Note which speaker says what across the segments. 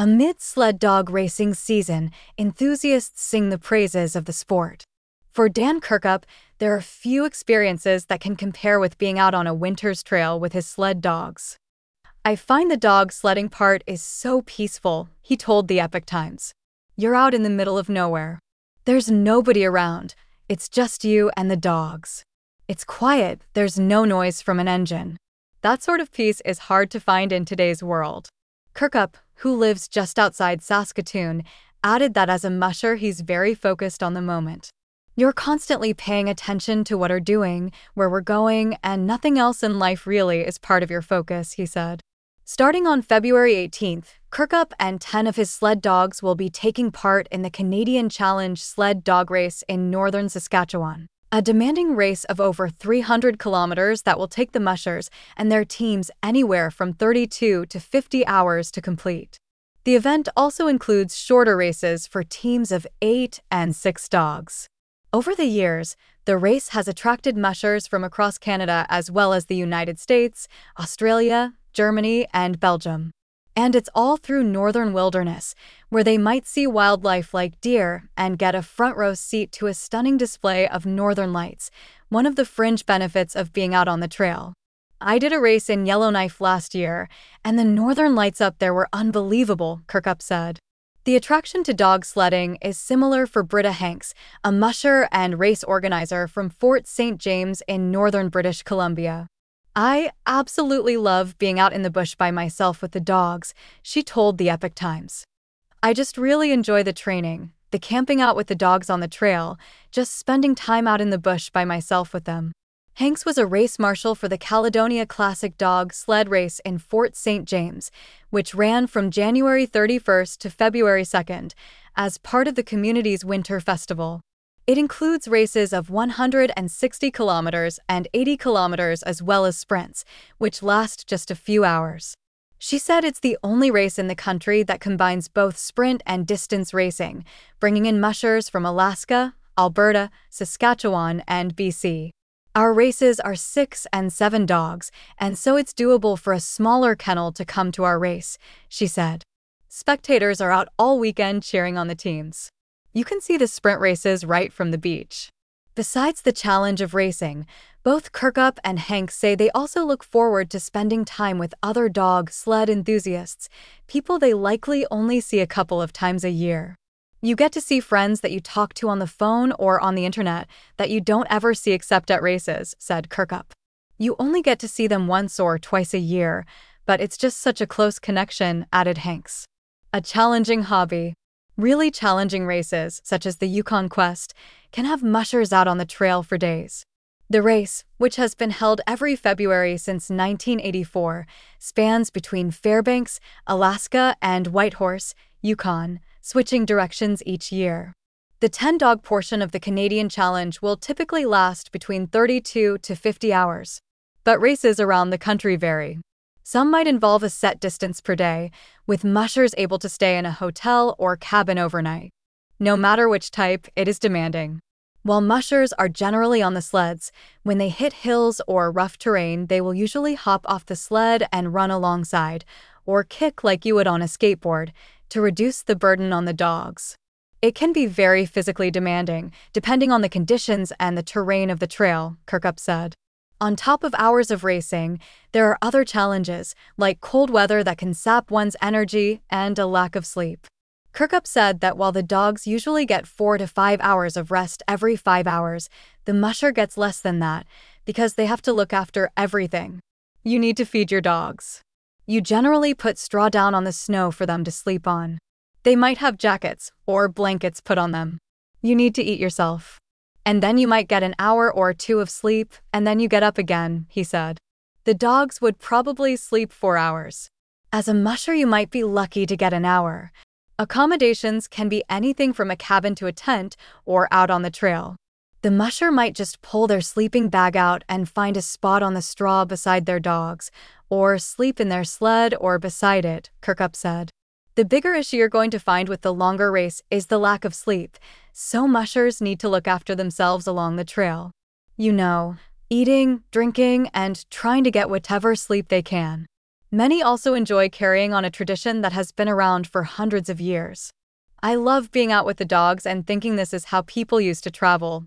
Speaker 1: Amid sled dog racing season, enthusiasts sing the praises of the sport. For Dan Kirkup, there are few experiences that can compare with being out on a winter's trail with his sled dogs. "I find the dog sledding part is so peaceful," he told the Epoch Times. "You're out in the middle of nowhere. There's nobody around. It's just you and the dogs. It's quiet, there's no noise from an engine. That sort of peace is hard to find in today's world." Kirkup, who lives just outside Saskatoon, added that as a musher he's very focused on the moment. "You're constantly paying attention to what we're doing, where we're going, and nothing else in life really is part of your focus," he said. Starting on February 18th, Kirkup and 10 of his sled dogs will be taking part in the Canadian Challenge sled dog race in northern Saskatchewan, a demanding race of over 300 kilometers that will take the mushers and their teams anywhere from 32 to 50 hours to complete. The event also includes shorter races for teams of 8 and 6 dogs. Over the years, the race has attracted mushers from across Canada as well as the United States, Australia, Germany, and Belgium. And it's all through northern wilderness, where they might see wildlife like deer and get a front row seat to a stunning display of northern lights, one of the fringe benefits of being out on the trail. "I did a race in Yellowknife last year, and the northern lights up there were unbelievable," Kirkup said. The attraction to dog sledding is similar for Britta Hanks, a musher and race organizer from Fort St. James in northern British Columbia. "I absolutely love being out in the bush by myself with the dogs," she told the Epoch Times. "I just really enjoy the training, the camping out with the dogs on the trail, just spending time out in the bush by myself with them." Hanks was a race marshal for the Caledonia Classic Dog Sled Race in Fort St. James, which ran from January 31st to February 2nd, as part of the community's winter festival. It includes races of 160 kilometers and 80 kilometers as well as sprints, which last just a few hours. She said it's the only race in the country that combines both sprint and distance racing, bringing in mushers from Alaska, Alberta, Saskatchewan, and BC. "Our races are 6 and 7 dogs, and so it's doable for a smaller kennel to come to our race," she said. Spectators are out all weekend cheering on the teams. You can see the sprint races right from the beach. Besides the challenge of racing, both Kirkup and Hanks say they also look forward to spending time with other dog sled enthusiasts, people they likely only see a couple of times a year. "You get to see friends that you talk to on the phone or on the internet that you don't ever see except at races," said Kirkup. "You only get to see them once or twice a year, but it's just such a close connection," added Hanks. A challenging hobby. Really challenging races, such as the Yukon Quest, can have mushers out on the trail for days. The race, which has been held every February since 1984, spans between Fairbanks, Alaska, and Whitehorse, Yukon, switching directions each year. The 10-dog portion of the Canadian Challenge will typically last between 32 to 50 hours. But races around the country vary. Some might involve a set distance per day, with mushers able to stay in a hotel or cabin overnight. No matter which type, it is demanding. While mushers are generally on the sleds, when they hit hills or rough terrain, they will usually hop off the sled and run alongside, or kick like you would on a skateboard, to reduce the burden on the dogs. It can be very physically demanding, depending on the conditions and the terrain of the trail, Kirkup said. On top of hours of racing, there are other challenges, like cold weather that can sap one's energy and a lack of sleep. Kirkup said that while the dogs usually get 4 to 5 hours of rest every 5 hours, the musher gets less than that because they have to look after everything. You need to feed your dogs. You generally put straw down on the snow for them to sleep on. They might have jackets or blankets put on them. You need to eat yourself. And then you might get an hour or 2 of sleep, and then you get up again, he said. The dogs would probably sleep 4 hours. As a musher, you might be lucky to get an hour. Accommodations can be anything from a cabin to a tent or out on the trail. The musher might just pull their sleeping bag out and find a spot on the straw beside their dogs, or sleep in their sled or beside it, Kirkup said. The bigger issue you're going to find with the longer race is the lack of sleep, so mushers need to look after themselves along the trail. You know, eating, drinking, and trying to get whatever sleep they can. Many also enjoy carrying on a tradition that has been around for hundreds of years. I love being out with the dogs and thinking this is how people used to travel,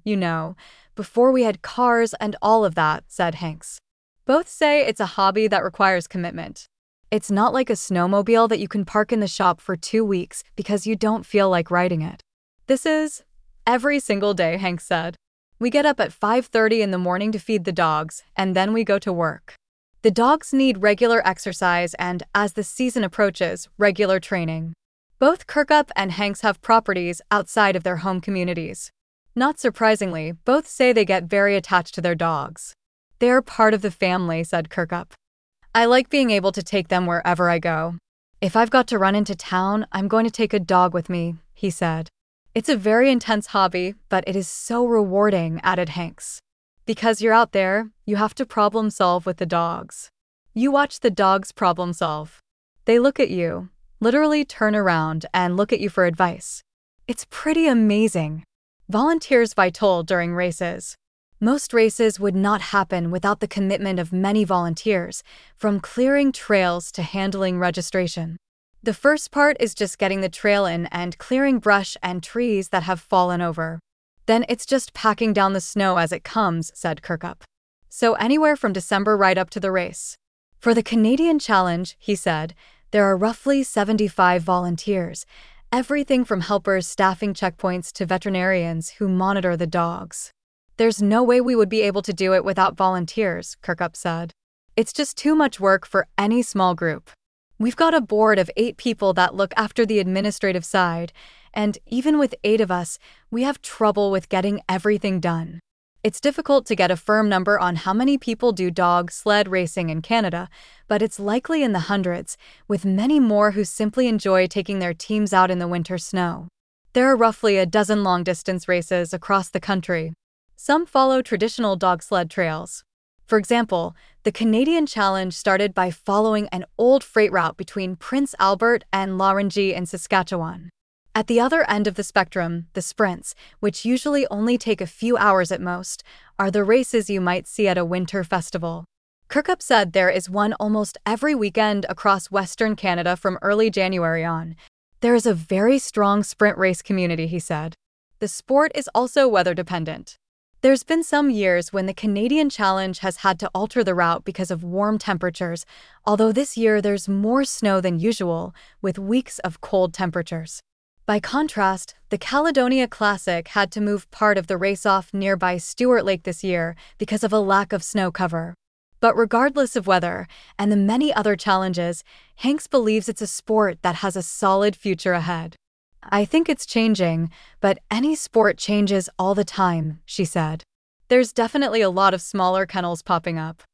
Speaker 1: before we had cars and all of that, said Hanks. Both say it's a hobby that requires commitment. It's not like a snowmobile that you can park in the shop for 2 weeks because you don't feel like riding it. This is every single day, Hanks said. We get up at 5:30 in the morning to feed the dogs, and then we go to work. The dogs need regular exercise and, as the season approaches, regular training. Both Kirkup and Hanks have properties outside of their home communities. Not surprisingly, both say they get very attached to their dogs. They're part of the family, said Kirkup. I like being able to take them wherever I go. If I've got to run into town, I'm going to take a dog with me, he said. It's a very intense hobby, but it is so rewarding, added Hanks. Because you're out there, you have to problem solve with the dogs. You watch the dogs problem solve. They look at you, literally turn around and look at you for advice. It's pretty amazing. Volunteers vital during races. Most races would not happen without the commitment of many volunteers, from clearing trails to handling registration. The first part is just getting the trail in and clearing brush and trees that have fallen over. Then it's just packing down the snow as it comes, said Kirkup. So anywhere from December right up to the race. For the Canadian Challenge, he said, there are roughly 75 volunteers, everything from helpers staffing checkpoints to veterinarians who monitor the dogs. There's no way we would be able to do it without volunteers, Kirkup said. It's just too much work for any small group. We've got a board of 8 people that look after the administrative side, and even with 8 of us, we have trouble with getting everything done. It's difficult to get a firm number on how many people do dog sled racing in Canada, but it's likely in the hundreds, with many more who simply enjoy taking their teams out in the winter snow. There are roughly a dozen long-distance races across the country. Some follow traditional dog sled trails. For example, the Canadian Challenge started by following an old freight route between Prince Albert and Laurentides in Saskatchewan. At the other end of the spectrum, the sprints, which usually only take a few hours at most, are the races you might see at a winter festival. Kirkup said there is one almost every weekend across Western Canada from early January on. There is a very strong sprint race community, he said. The sport is also weather-dependent. There's been some years when the Canadian Challenge has had to alter the route because of warm temperatures, although this year there's more snow than usual, with weeks of cold temperatures. By contrast, the Caledonia Classic had to move part of the race off nearby Stuart Lake this year because of a lack of snow cover. But regardless of weather and the many other challenges, Hanks believes it's a sport that has a solid future ahead. I think it's changing, but any sport changes all the time, she said. There's definitely a lot of smaller kennels popping up.